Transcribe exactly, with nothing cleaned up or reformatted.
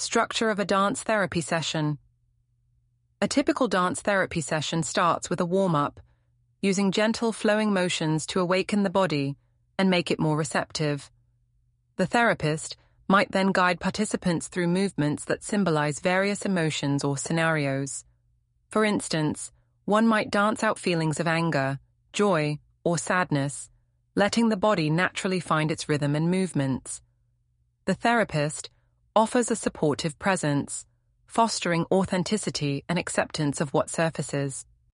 Structure of a dance therapy session. A typical dance therapy session starts with a warm-up, using gentle flowing motions to awaken the body and make it more receptive. The therapist might then guide participants through movements that symbolize various emotions or scenarios. For instance, one might dance out feelings of anger, joy, or sadness, letting the body naturally find its rhythm and movements. The therapist offers a supportive presence, fostering authenticity and acceptance of what surfaces.